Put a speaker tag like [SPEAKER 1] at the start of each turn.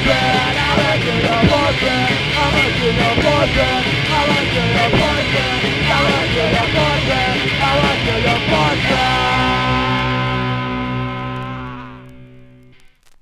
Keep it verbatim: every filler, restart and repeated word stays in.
[SPEAKER 1] boyfriend. I want you your boyfriend. I want you your boyfriend. I want you your boyfriend. I want you your boyfriend.